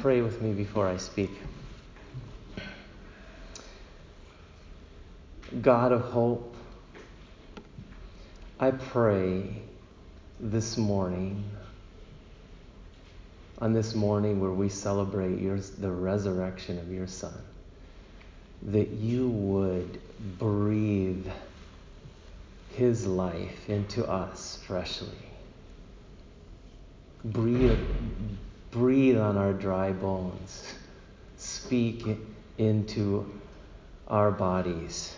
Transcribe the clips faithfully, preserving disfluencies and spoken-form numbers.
pray with me before I speak. God of hope, I pray this morning, on this morning where we celebrate your, the resurrection of your Son, that you would breathe his life into us freshly. Breathe, breathe on our dry bones. Speak into our bodies.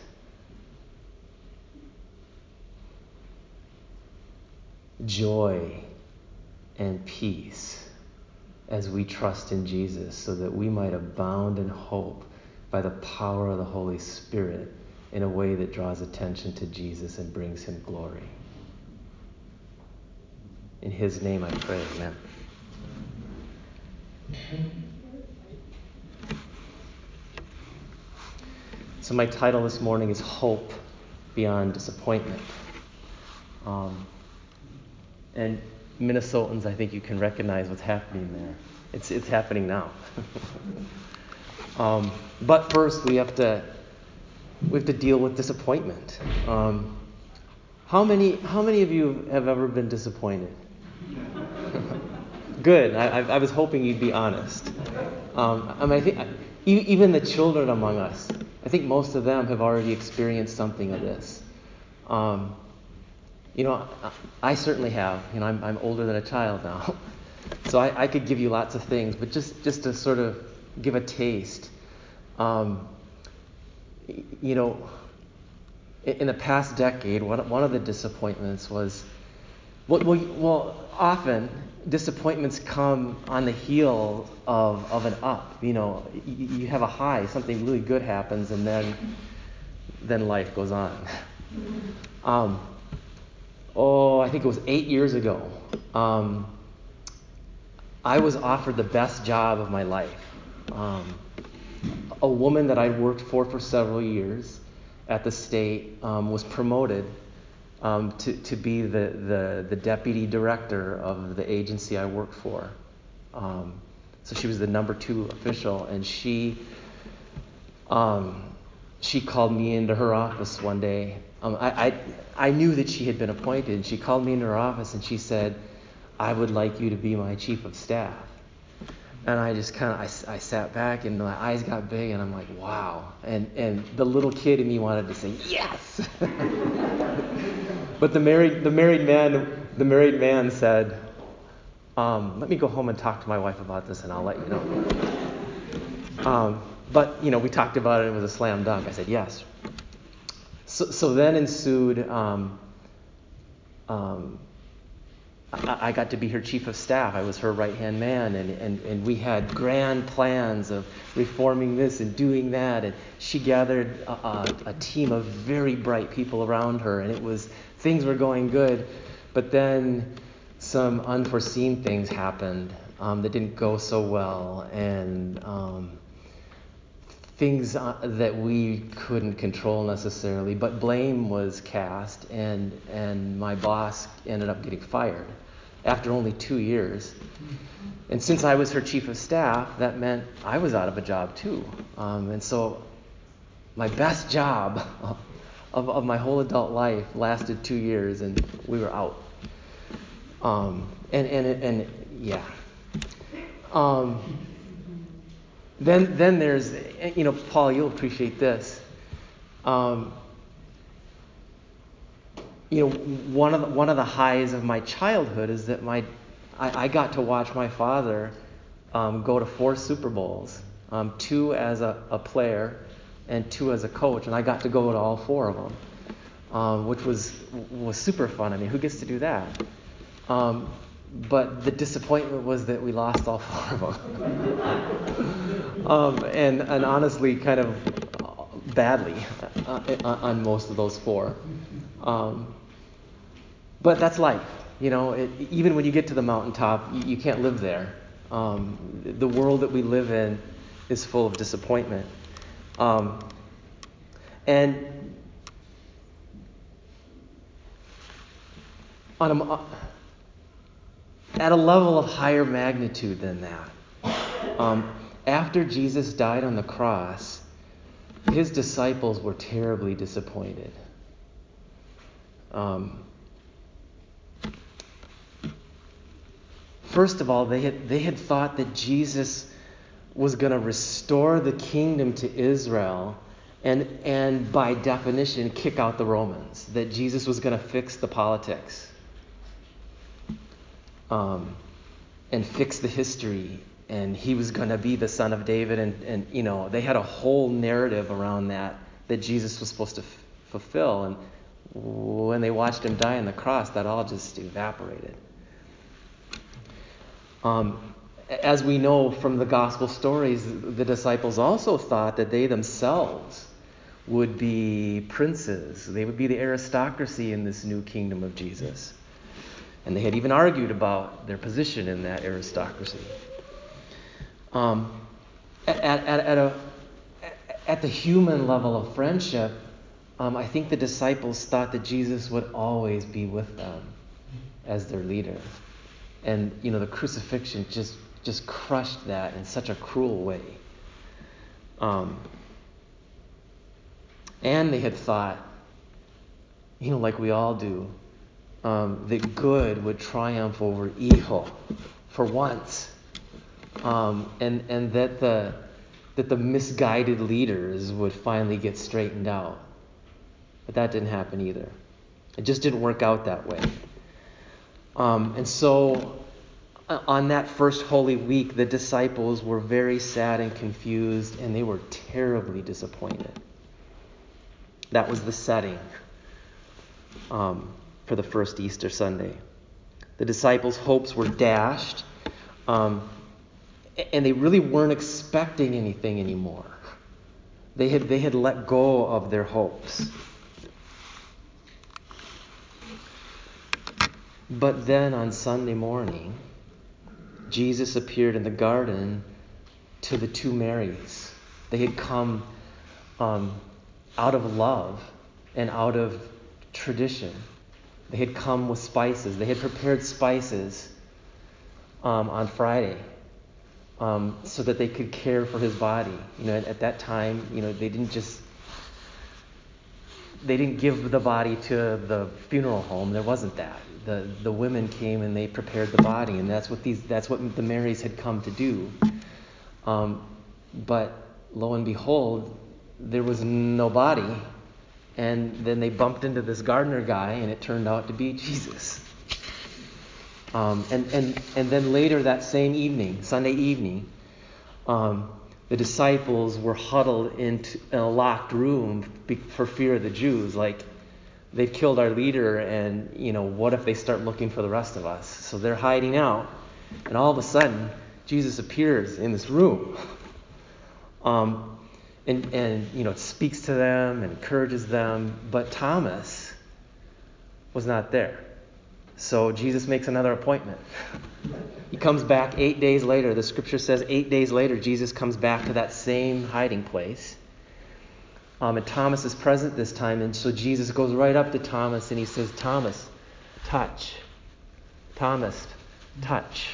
Joy and peace as we trust in Jesus, so that we might abound in hope by the power of the Holy Spirit in a way that draws attention to Jesus and brings him glory. In his name I pray, amen. So my title this morning is Hope Beyond Disappointment. Um, and Minnesotans, I think you can recognize what's happening there. It's it's happening now. um, but first, we have to we have to deal with disappointment. Um, how many how many of you have ever been disappointed? Good. I, I, I was hoping you'd be honest. Um, I mean, I think even the children among us, I think most of them have already experienced something of this. Um, you know, I, I certainly have. You know, I'm, I'm older than a child now, so I, I could give you lots of things. But just, just to sort of give a taste, um, you know, in, in the past decade, one one of the disappointments was, well, well, well, often disappointments come on the heel of of an up. You know, you, you have a high, something really good happens, and then then life goes on. Um, oh, I think it was eight years ago. Um, I was offered the best job of my life. Um, a woman that I'd worked for for several years at the state um, was promoted um, to, to be the, the, the deputy director of the agency I worked for. Um, so she was the number two official, and she um, she called me into her office one day. Um, I, I I knew that she had been appointed, and she called me into her office and she said, "I would like you to be my chief of staff." And I just kind of, I, I sat back and my eyes got big and I'm like, wow. And and the little kid in me wanted to say, yes. But the married the married man the married man said, um, let me go home and talk to my wife about this and I'll let you know. Um, but, you know, we talked about it. It was a slam dunk. I said, yes. So, so then ensued, um, um, I got to be her chief of staff. I was her right-hand man, and, and, and we had grand plans of reforming this and doing that. And she gathered a, a, a team of very bright people around her, and it was things were going good. But then some unforeseen things happened um, that didn't go so well, and um, things uh, that we couldn't control necessarily. But blame was cast, and and my boss ended up getting fired after only two years. And since I was her chief of staff, that meant I was out of a job too. Um, and so my best job of, of my whole adult life lasted two years, and we were out. Um, and, and, and yeah. Um, then, then there's, you know, Paul, you'll appreciate this. Um, You know, one of the, one of the highs of my childhood is that my I, I got to watch my father um, go to four Super Bowls, um, two as a, a player and two as a coach, and I got to go to all four of them, um, which was was super fun. I mean, who gets to do that? Um, but the disappointment was that we lost all four of them, um, and and honestly, kind of badly uh, on most of those four. Um, But that's life, you know. It, even when you get to the mountaintop, you, you can't live there. Um, the world that we live in is full of disappointment. Um, and on a, at a level of higher magnitude than that, Um, after Jesus died on the cross, his disciples were terribly disappointed. Um, first of all, they had they had thought that Jesus was going to restore the kingdom to Israel, and and by definition kick out the Romans. That Jesus was going to fix the politics, um, and fix the history, and he was going to be the son of David, and and you know they had a whole narrative around that that Jesus was supposed to f- fulfill, and when they watched him die on the cross, that all just evaporated. Um, as we know from the gospel stories, the disciples also thought that they themselves would be princes. They would be the aristocracy in this new kingdom of Jesus. And they had even argued about their position in that aristocracy. Um, at, at, at, a, at the human level of friendship, um, I think the disciples thought that Jesus would always be with them as their leader. And, you know, the crucifixion just, just crushed that in such a cruel way. Um, and they had thought, you know, like we all do, um, that good would triumph over evil for once. Um, and, and that the that the misguided leaders would finally get straightened out. But that didn't happen either. It just didn't work out that way. Um, and so on that first Holy Week, the disciples were very sad and confused, and they were terribly disappointed. That was the setting um, for the first Easter Sunday. The disciples' hopes were dashed, um, and they really weren't expecting anything anymore. They had they had let go of their hopes. But then on Sunday morning, Jesus appeared in the garden to the two Marys. They had come um, out of love and out of tradition. They had come with spices. They had prepared spices um, on Friday um, so that they could care for his body. You know, at, at that time, you know, they didn't just they didn't give the body to the funeral home. There wasn't that. The the women came and they prepared the body, and that's what these that's what the Marys had come to do. Um, but lo and behold, there was no body, and then they bumped into this gardener guy, and it turned out to be Jesus. Um, and and and then later that same evening, Sunday evening, um, the disciples were huddled into in a locked room for fear of the Jews. Like, they've killed our leader, and, you know, what if they start looking for the rest of us? So they're hiding out, and all of a sudden, Jesus appears in this room, um, and and you know speaks to them and encourages them. But Thomas was not there, so Jesus makes another appointment. He comes back eight days later. The scripture says eight days later, Jesus comes back to that same hiding place. Um, and Thomas is present this time, and so Jesus goes right up to Thomas and he says, Thomas, touch. Thomas, touch.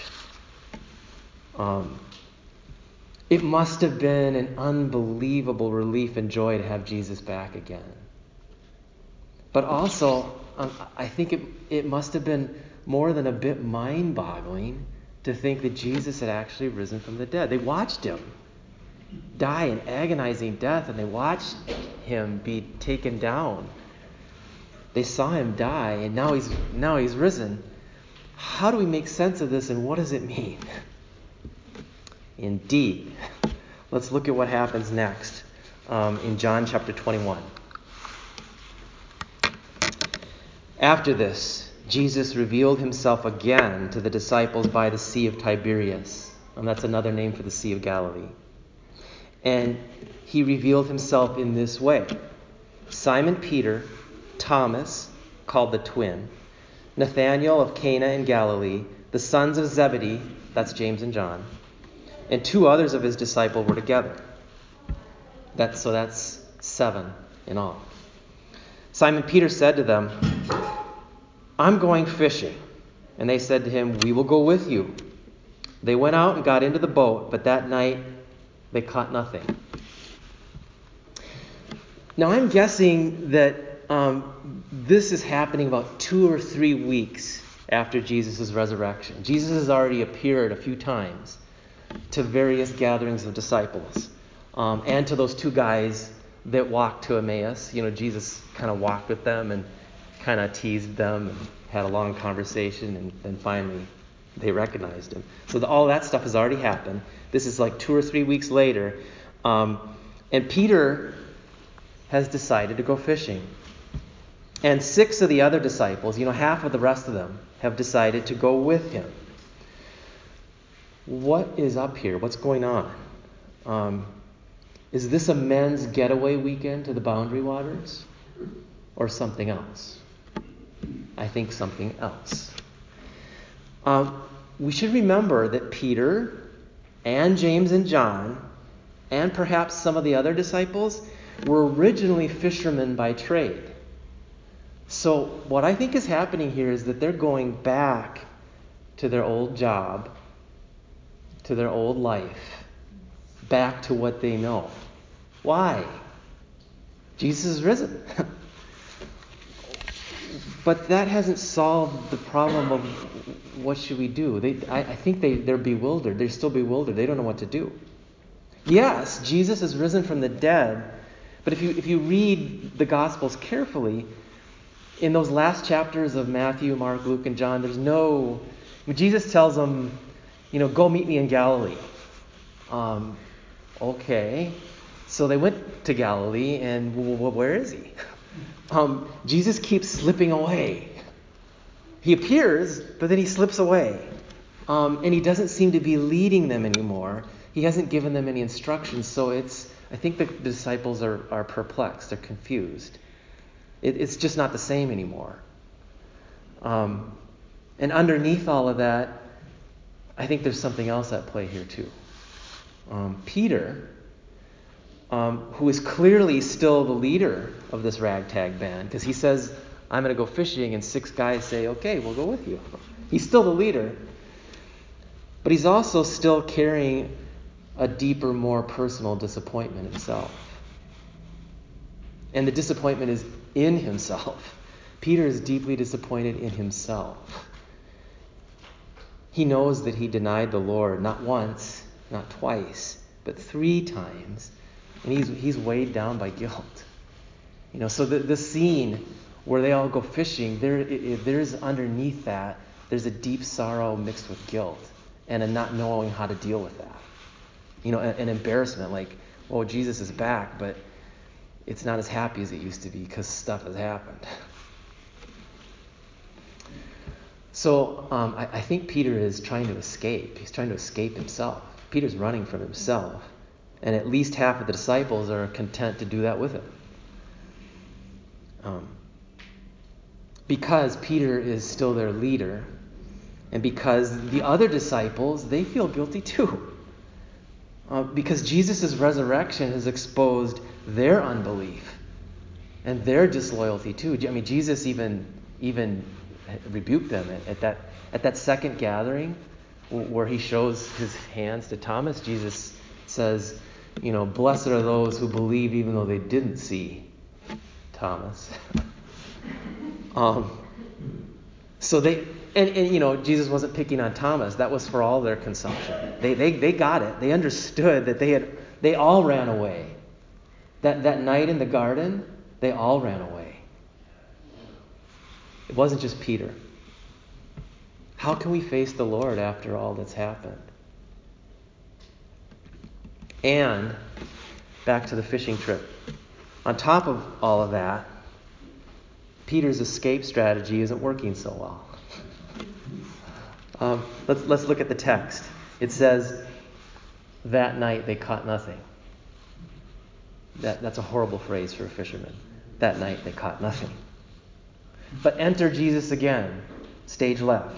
Um, it must have been an unbelievable relief and joy to have Jesus back again. But also, um, I think it, it must have been more than a bit mind-boggling to think that Jesus had actually risen from the dead. They watched him die an agonizing death, and they watched him be taken down. They saw him die, and now he's now he's risen. How do we make sense of this, and what does it mean? Indeed. Let's look at what happens next um, in John chapter twenty-one. After this, Jesus revealed himself again to the disciples by the Sea of Tiberias. And that's another name for the Sea of Galilee. And he revealed himself in this way. Simon Peter, Thomas, called the twin, Nathanael of Cana in Galilee, the sons of Zebedee, that's James and John, and two others of his disciples were together. That's, so that's seven in all. Simon Peter said to them, I'm going fishing. And they said to him, we will go with you. They went out and got into the boat, but that night they caught nothing. Now I'm guessing that um, this is happening about two or three weeks after Jesus' resurrection. Jesus has already appeared a few times to various gatherings of disciples, um, and to those two guys that walked to Emmaus. You know, Jesus kind of walked with them and kind of teased them and had a long conversation, and then finally they recognized him. So the, all that stuff has already happened. This is like two or three weeks later, um, and Peter has decided to go fishing. And six of the other disciples, you know, half of the rest of them, have decided to go with him. What is up here? What's going on? Um, is this a men's getaway weekend to the Boundary Waters? Or something else? I think something else. Um, we should remember that Peter and James and John, and perhaps some of the other disciples, were originally fishermen by trade. So what I think is happening here is that they're going back to their old job, to their old life, back to what they know. Why? Jesus is risen. But that hasn't solved the problem of what should we do. They, I, I think they, they're bewildered. They're still bewildered. They don't know what to do. Yes, Jesus is risen from the dead, but if you if you read the Gospels carefully, in those last chapters of Matthew, Mark, Luke, and John, there's no... When Jesus tells them, you know, go meet me in Galilee. Um, okay. So they went to Galilee, and w- w- where is he? Um, Jesus keeps slipping away. He appears, but then he slips away. Um, and he doesn't seem to be leading them anymore. He hasn't given them any instructions, so it's... I think the disciples are, are perplexed. They're confused. It, it's just not the same anymore. Um, and underneath all of that, I think there's something else at play here too. Um, Peter, um, who is clearly still the leader of this ragtag band, because he says, I'm going to go fishing, and six guys say, okay, we'll go with you. He's still the leader. But he's also still carrying a deeper, more personal disappointment himself. And the disappointment is in himself. Peter is deeply disappointed in himself. He knows that he denied the Lord not once, not twice, but three times. And he's he's weighed down by guilt. You know, so the, the scene where they all go fishing, there it, it, there's underneath that, there's a deep sorrow mixed with guilt and a not knowing how to deal with that. You know, an, an embarrassment, like, oh, Jesus is back, but it's not as happy as it used to be because stuff has happened. So um, I, I think Peter is trying to escape. He's trying to escape himself. Peter's running from himself. And at least half of the disciples are content to do that with him. Um, because Peter is still their leader, and because the other disciples, they feel guilty too. Uh, because Jesus' resurrection has exposed their unbelief and their disloyalty too. I mean, Jesus even even rebuked them at, at that at that second gathering where he shows his hands to Thomas. Jesus says, you know, blessed are those who believe even though they didn't see, Thomas. um, so they and, and you know, Jesus wasn't picking on Thomas. That was for all their consumption. They they they got it. They understood that they had they all ran away. That that night in the garden, they all ran away. It wasn't just Peter. How can we face the Lord after all that's happened? And back to the fishing trip. On top of all of that, Peter's escape strategy isn't working so well. Um, let's let's look at the text. It says, that night they caught nothing. That, that's a horrible phrase for a fisherman. That night they caught nothing. But enter Jesus again. Stage left.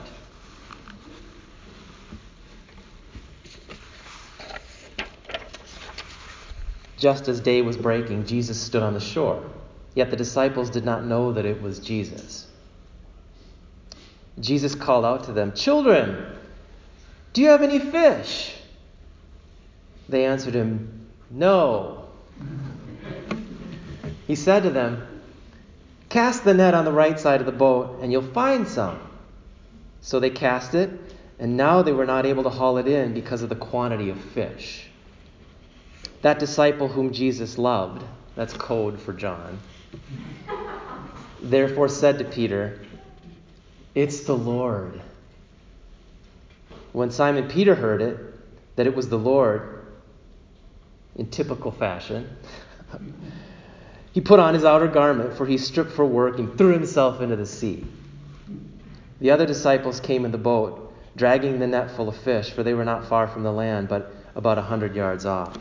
Just as day was breaking, Jesus stood on the shore. Yet the disciples did not know that it was Jesus. Jesus called out to them, "Children, "Do you have any fish?" They answered him, "No." He said to them, "Cast the net on the right side of the boat, and you'll find some." So they cast it, and now they were not able to haul it in because of the quantity of fish. That disciple whom Jesus loved, that's code for John, therefore said to Peter, "It's the Lord." When Simon Peter heard it, that it was the Lord, in typical fashion, he put on his outer garment, for he stripped for work, and threw himself into the sea. The other disciples came in the boat, dragging the net full of fish, for they were not far from the land, but about a hundred yards off.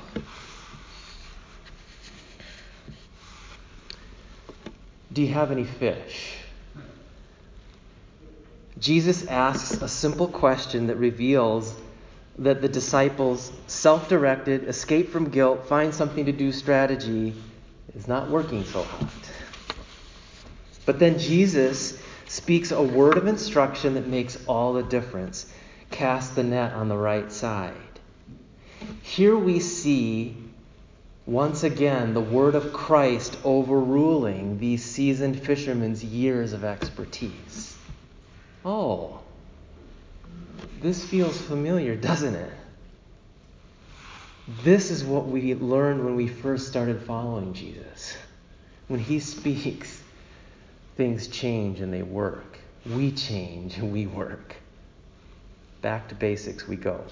Do you have any fish? Jesus asks a simple question that reveals that the disciples' self-directed, escape from guilt, find something to do strategy is not working so hot. But then Jesus speaks a word of instruction that makes all the difference. Cast the net on the right side. Here we see, once again, the word of Christ overruling these seasoned fishermen's years of expertise. Oh, this feels familiar, doesn't it? This is what we learned when we first started following Jesus. When he speaks, things change and they work. We change and we work. Back to basics we go.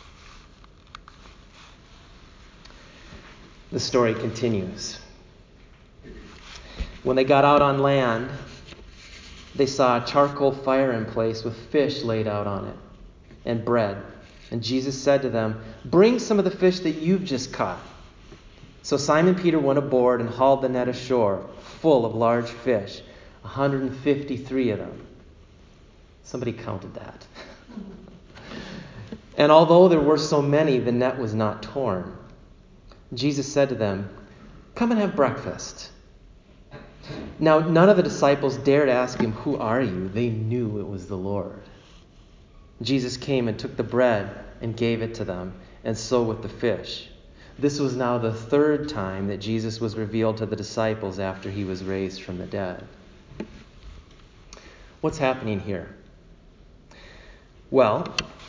The story continues. When they got out on land, they saw a charcoal fire in place with fish laid out on it and bread. And Jesus said to them, "Bring some of the fish that you've just caught." So Simon Peter went aboard and hauled the net ashore, full of large fish, one hundred fifty-three of them. Somebody counted that. And although there were so many, the net was not torn. Jesus said to them, "Come and have breakfast." Now, none of the disciples dared ask him, "Who are you?" They knew it was the Lord. Jesus came and took the bread and gave it to them, and so with the fish. This was now the third time that Jesus was revealed to the disciples after he was raised from the dead. What's happening here? Well,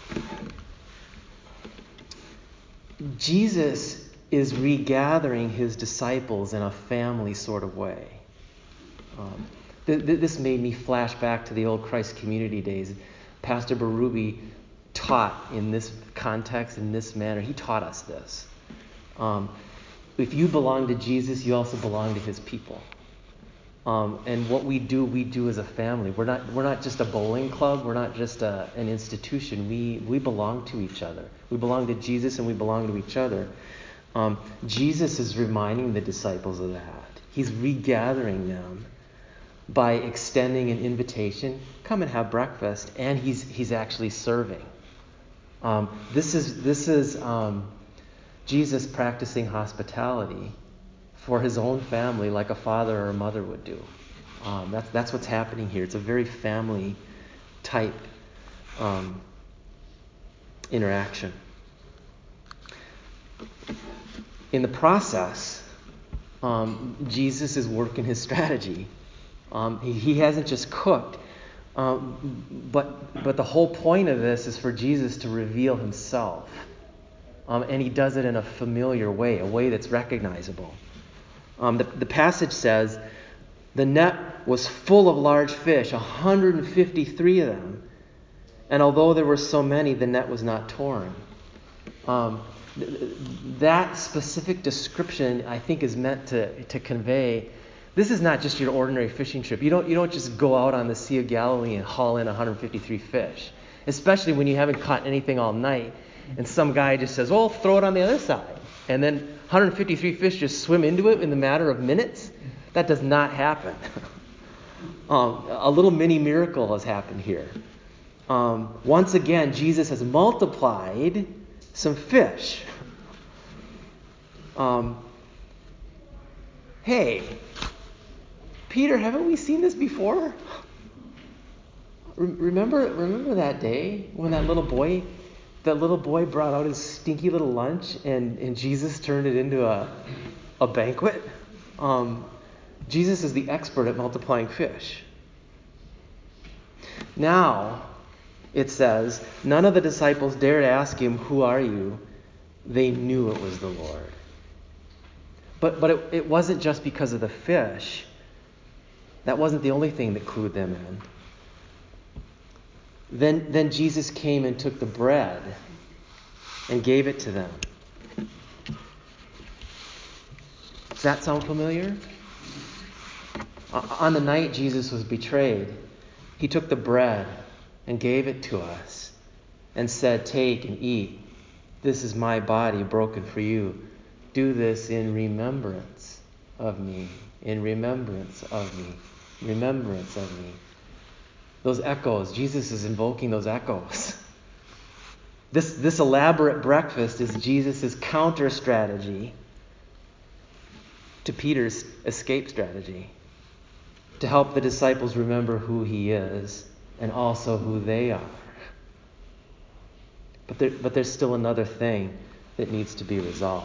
Jesus is regathering his disciples in a family sort of way. Um, th- th- this made me flash back to the old Christ Community days. Pastor Berube taught in this context, in this manner. He taught us this. Um, if you belong to Jesus, you also belong to his people. Um, and what we do, we do as a family. We're not we're not just a bowling club. We're not just a, an institution. We we belong to each other. We belong to Jesus and we belong to each other. Um, Jesus is reminding the disciples of that. He's regathering them by extending an invitation, come and have breakfast, and he's he's actually serving. Um, this is this is um, Jesus practicing hospitality for his own family, like a father or a mother would do. Um, that's that's what's happening here. It's a very family type um, interaction. In the process, um, Jesus is working his strategy. Um, he, he hasn't just cooked, um, but but the whole point of this is for Jesus to reveal himself. Um, and he does it in a familiar way, a way that's recognizable. Um, the, the passage says, the net was full of large fish, one hundred fifty-three of them. And although there were so many, the net was not torn. Um, th- that specific description, I think, is meant to, to convey, this is not just your ordinary fishing trip. You don't, you don't just go out on the Sea of Galilee and haul in one hundred fifty-three fish, especially when you haven't caught anything all night. And some guy just says, "Oh, throw it on the other side." And then one hundred fifty-three fish just swim into it in the matter of minutes. That does not happen. um, a little mini miracle has happened here. Um, once again, Jesus has multiplied some fish. Um, hey, Peter, haven't we seen this before? Remember, remember that day when that little boy that little boy brought out his stinky little lunch and, and Jesus turned it into a, a banquet. Um, Jesus is the expert at multiplying fish. Now, it says, none of the disciples dared ask him, "Who are you?" They knew it was the Lord. But, but it, it wasn't just because of the fish. That wasn't the only thing that clued them in. Then, then Jesus came and took the bread and gave it to them. Does that sound familiar? On the night Jesus was betrayed, he took the bread and gave it to us and said, "Take and eat. This is my body broken for you. Do this in remembrance of me. In remembrance of me. Remembrance of me." Those echoes, Jesus is invoking those echoes. This, this elaborate breakfast is Jesus' counter strategy to Peter's escape strategy, to help the disciples remember who he is and also who they are. But there, but there's still another thing that needs to be resolved.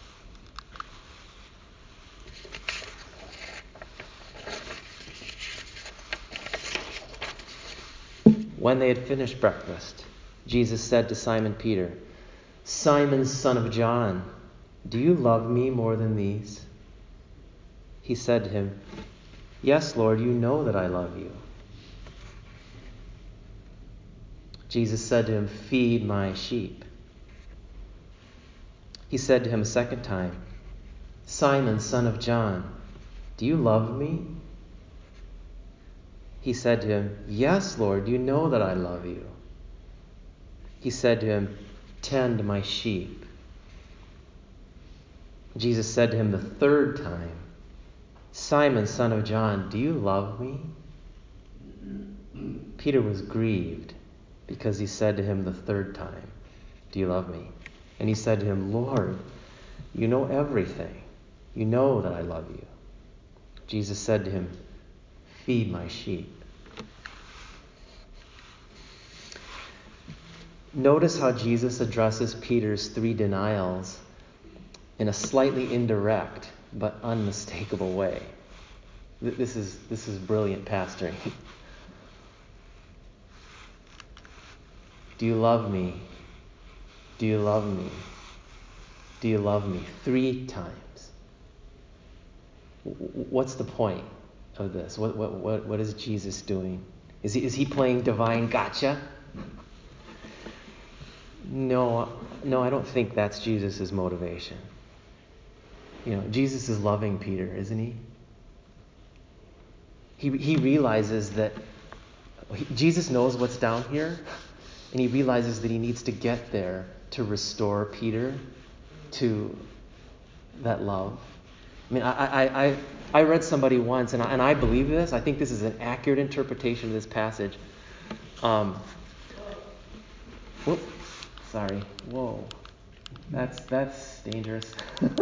When they had finished breakfast, Jesus said to Simon Peter, "Simon, son of John, do you love me more than these?" He said to him, "Yes, Lord, you know that I love you." Jesus said to him, "Feed my sheep." He said to him a second time, "Simon, son of John, do you love me?" He said to him, "Yes, Lord, you know that I love you." He said to him, "Tend my sheep." Jesus said to him the third time, "Simon, son of John, do you love me?" Peter was grieved because he said to him the third time, "Do you love me?" And he said to him, "Lord, you know everything. You know that I love you." Jesus said to him, "Feed my sheep." Notice how Jesus addresses Peter's three denials in a slightly indirect but unmistakable way. This is, this is brilliant pastoring. Do you love me? Do you love me? Do you love me? Three times. What's the point of this? What, what, what, what is Jesus doing? Is he, is he playing divine gotcha? No, no, I don't think that's Jesus' motivation. You know, Jesus is loving Peter, isn't he? He, he realizes that he, Jesus knows what's down here, and he realizes that he needs to get there to restore Peter to that love. I mean, I I, I, I read somebody once, and I, and I believe this. I think this is an accurate interpretation of this passage. Um, whoop, sorry. Whoa. That's that's dangerous.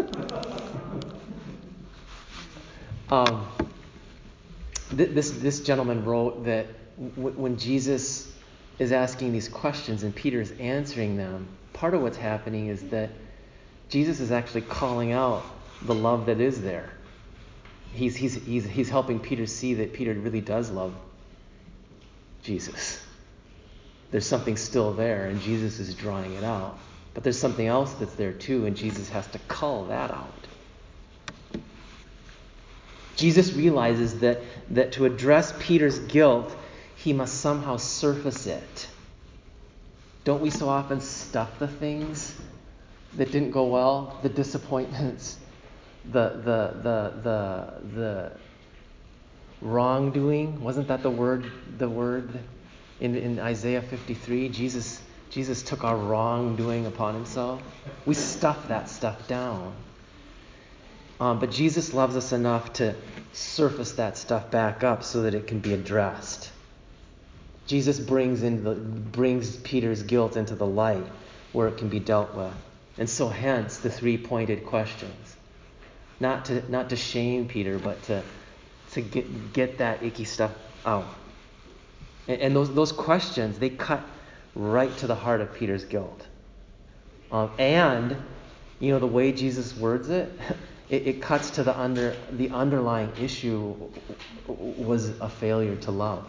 um, th- this this gentleman wrote that w- when Jesus is asking these questions and Peter is answering them, part of what's happening is that Jesus is actually calling out the love that is there. He's he's he's he's helping Peter see that Peter really does love Jesus. There's something still there, and Jesus is drawing it out. But there's something else that's there too, and Jesus has to cull that out. Jesus realizes that, that to address Peter's guilt, he must somehow surface it. Don't we so often stuff the things that didn't go well, the disappointments, the the the the the wrongdoing? Wasn't that the word the word in, in Isaiah fifty-three? Jesus Jesus took our wrongdoing upon himself. We stuff that stuff down. Um, but Jesus loves us enough to surface that stuff back up so that it can be addressed. Jesus brings in the brings Peter's guilt into the light where it can be dealt with. And so hence the three pointed questions. Not to not to shame Peter, but to to get get that icky stuff out. And, and those those questions, they cut right to the heart of Peter's guilt. Um, and, you know, the way Jesus words it, it, it cuts to the under the underlying issue was a failure to love.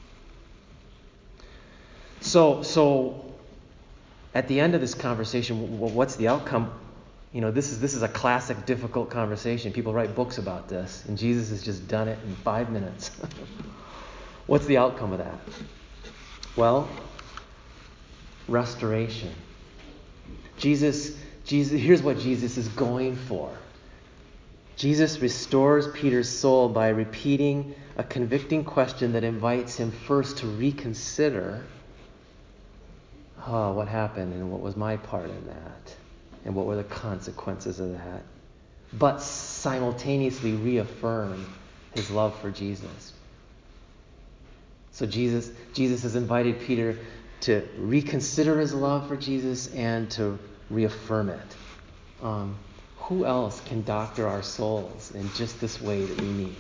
So, so at the end of this conversation, what's the outcome? You know, this is this is a classic difficult conversation. People write books about this, and Jesus has just done it in five minutes. What's the outcome of that? Well, restoration. Jesus, Jesus, here's what Jesus is going for. Jesus restores Peter's soul by repeating a convicting question that invites him first to reconsider, oh, what happened and what was my part in that, and what were the consequences of that, but simultaneously reaffirm his love for Jesus. So Jesus, Jesus has invited Peter to reconsider his love for Jesus and to reaffirm it. Um, who else can doctor our souls in just this way that we need?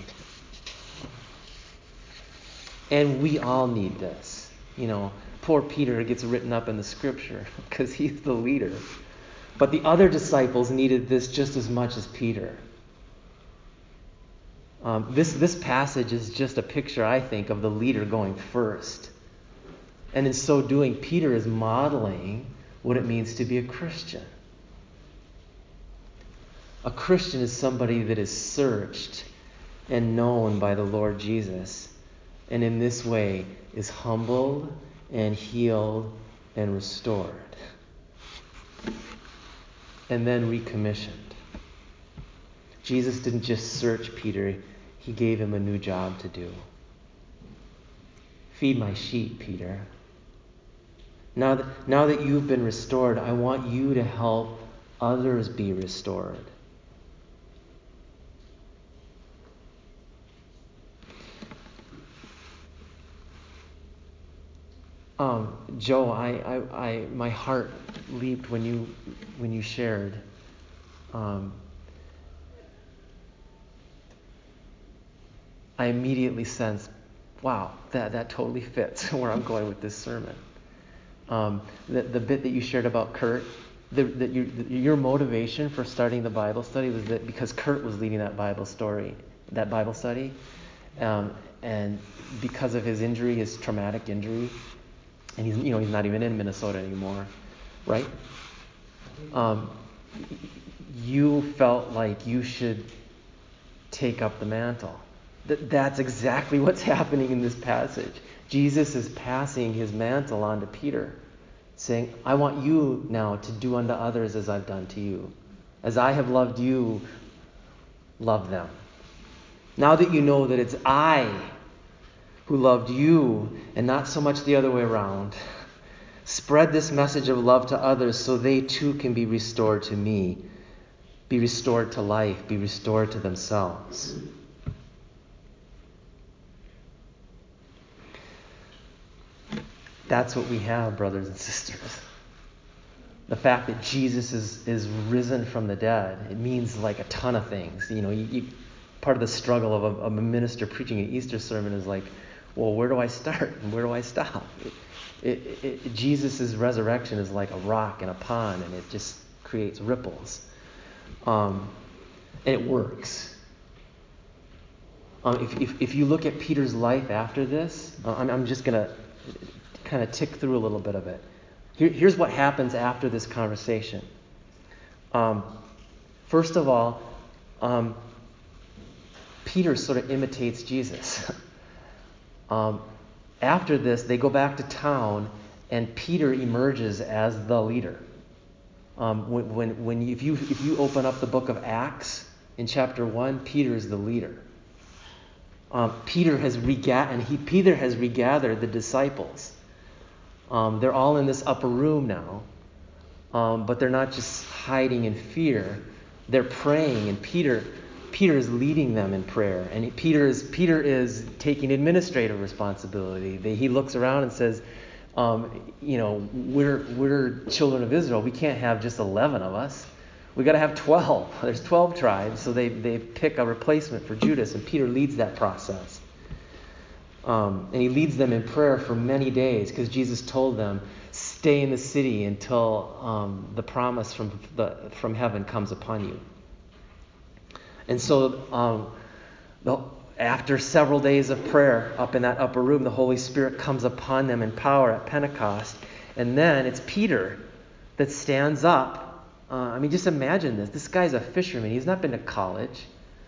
And we all need this. You know, poor Peter gets written up in the scripture because he's the leader. But the other disciples needed this just as much as Peter. Um, this, this passage is just a picture, I think, of the leader going first. And in so doing, Peter is modeling what it means to be a Christian. A Christian is somebody that is searched and known by the Lord Jesus, and in this way is humbled and healed and restored, and then recommissioned. Jesus didn't just search Peter, he gave him a new job to do. Feed my sheep, Peter. Now that, now that you've been restored, I want you to help others be restored. Um, Joe, I, I, I, my heart leaped when you, when you shared. Um, I immediately sensed, wow, that, that totally fits where I'm going with this sermon. Um, the, the bit that you shared about Kurt, the, the, your, the, your motivation for starting the Bible study was that because Kurt was leading that Bible story, that Bible study, um, and because of his injury, his traumatic injury, and he's, you know, he's not even in Minnesota anymore, right? Um, you felt like you should take up the mantle. That that's exactly what's happening in this passage. Jesus is passing his mantle on to Peter, saying, I want you now to do unto others as I've done to you. As I have loved you, love them. Now that you know that it's I who loved you and not so much the other way around, spread this message of love to others so they too can be restored to me, be restored to life, be restored to themselves. That's what we have, brothers and sisters. The fact that Jesus is, is risen from the dead, it means like a ton of things. You know, you, you, part of the struggle of a, of a minister preaching an Easter sermon is like, well, where do I start and where do I stop? It, it, it, Jesus' resurrection is like a rock in a pond, and it just creates ripples. Um, and it works. Um, if, if, if you look at Peter's life after this, uh, I'm, I'm just going to kind of tick through a little bit of it. Here, here's what happens after this conversation. Um, first of all, um, Peter sort of imitates Jesus. um, after this, they go back to town, and Peter emerges as the leader. Um, when, when, when you, if you if you open up the book of Acts in chapter one, Peter is the leader. Um, Peter has rega- and he Peter has regathered the disciples. Um, they're all in this upper room now, um, but they're not just hiding in fear. They're praying, and Peter, Peter is leading them in prayer, and he, Peter is Peter is taking administrative responsibility. They, he looks around and says, um, "You know, we're we're children of Israel. We can't have just eleven of us. We got to have twelve. There's twelve tribes, so they they pick a replacement for Judas, and Peter leads that process." Um, and he leads them in prayer for many days because Jesus told them, stay in the city until um, the promise from the from heaven comes upon you. And so um, the, after several days of prayer up in that upper room, the Holy Spirit comes upon them in power at Pentecost. And then it's Peter that stands up. Uh, I mean, just imagine this. This guy's a fisherman. He's not been to college.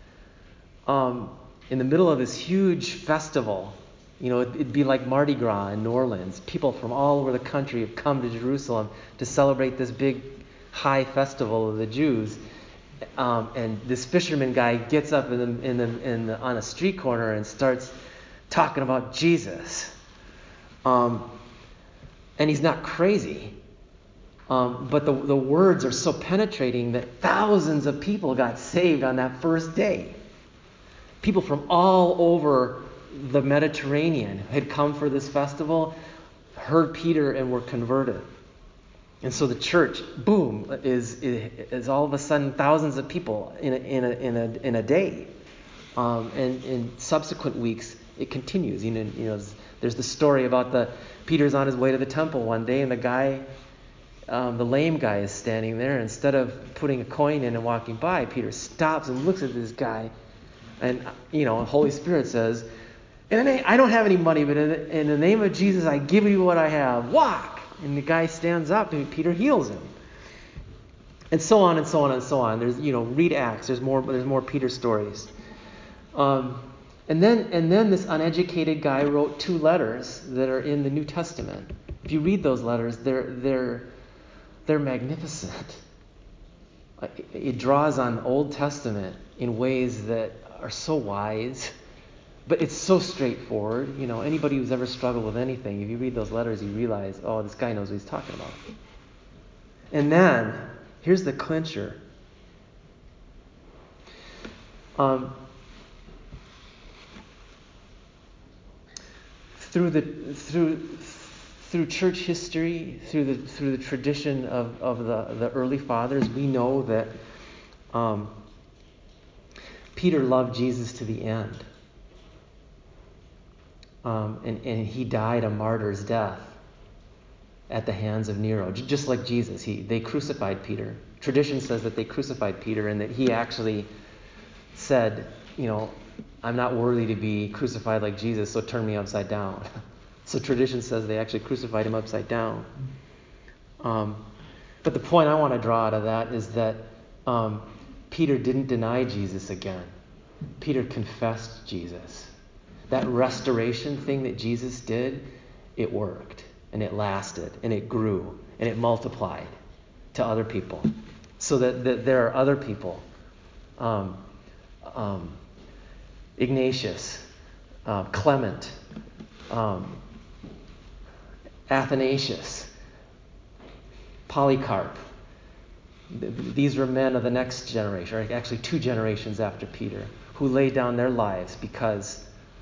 Um, in the middle of this huge festival, you know, it'd be like Mardi Gras in New Orleans. People from all over the country have come to Jerusalem to celebrate this big high festival of the Jews. Um, and this fisherman guy gets up in the, in the, in the, on a street corner and starts talking about Jesus. Um, and he's not crazy. Um, but the, the words are so penetrating that thousands of people got saved on that first day. People from all over the Mediterranean had come for this festival, heard Peter, and were converted. And so the church, boom, is is all of a sudden thousands of people in a, in a, in a, in a day. Um, and in subsequent weeks, it continues. You know, you know, there's the story about the Peter's on his way to the temple one day, and the guy, um, the lame guy, is standing there. Instead of putting a coin in and walking by, Peter stops and looks at this guy, and you know, the Holy Spirit says, "In the name, I don't have any money, but in the, in the name of Jesus, I give you what I have. Walk." And the guy stands up, and Peter heals him. And so on and so on and so on. There's, you know, read Acts. There's more. There's more Peter stories. Um, and then, and then this uneducated guy wrote two letters that are in the New Testament. If you read those letters, they're they're they're magnificent. It draws on the Old Testament in ways that are so wise. But it's so straightforward. You know, anybody who's ever struggled with anything, if you read those letters, you realize, oh, this guy knows what he's talking about. And then, here's the clincher. Um, through the through through church history, through the through the tradition of, of the, the early fathers, we know that um, Peter loved Jesus to the end. Um, and, and he died a martyr's death at the hands of Nero, just like Jesus. He, they crucified Peter. Tradition says that they crucified Peter and that he actually said, you know, I'm not worthy to be crucified like Jesus, so turn me upside down. So tradition says they actually crucified him upside down. Um, but the point I want to draw out of that is that um, Peter didn't deny Jesus again. Peter confessed Jesus. That restoration thing that Jesus did, it worked, and it lasted, and it grew, and it multiplied to other people. So that, that there are other people, um, um, Ignatius, uh, Clement, um, Athanasius, Polycarp. These were men of the next generation, or actually two generations after Peter, who laid down their lives because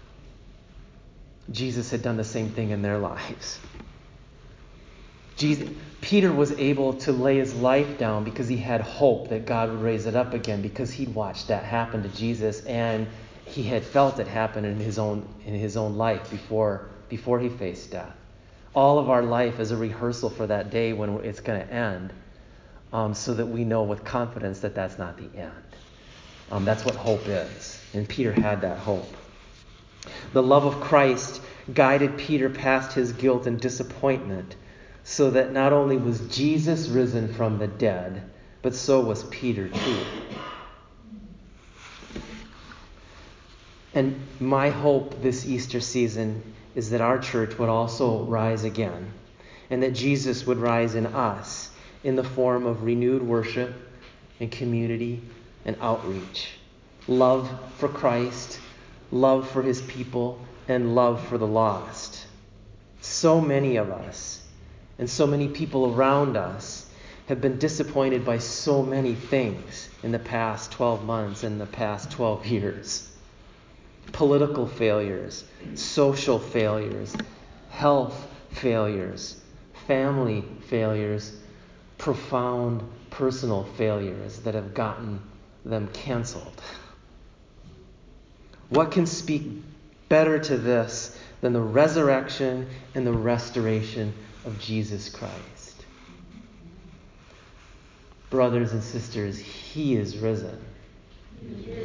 Jesus had done the same thing in their lives. Jesus, Peter was able to lay his life down because he had hope that God would raise it up again, because he'd watched that happen to Jesus and he had felt it happen in his own in his own life before before he faced death. All of our life is a rehearsal for that day when it's going to end, um, so that we know with confidence that that's not the end. Um, that's what hope is, and Peter had that hope. The love of Christ guided Peter past his guilt and disappointment, so that not only was Jesus risen from the dead, but so was Peter too. And my hope this Easter season is that our church would also rise again, and that Jesus would rise in us in the form of renewed worship and community and outreach. Love for Christ, love for his people, and love for the lost. So many of us and so many people around us have been disappointed by so many things in the past twelve months and the past twelve years. Political failures, social failures, health failures, family failures, profound personal failures that have gotten them canceled. What can speak better to this than the resurrection and the restoration of Jesus Christ. Brothers and sisters, He is risen. He is risen.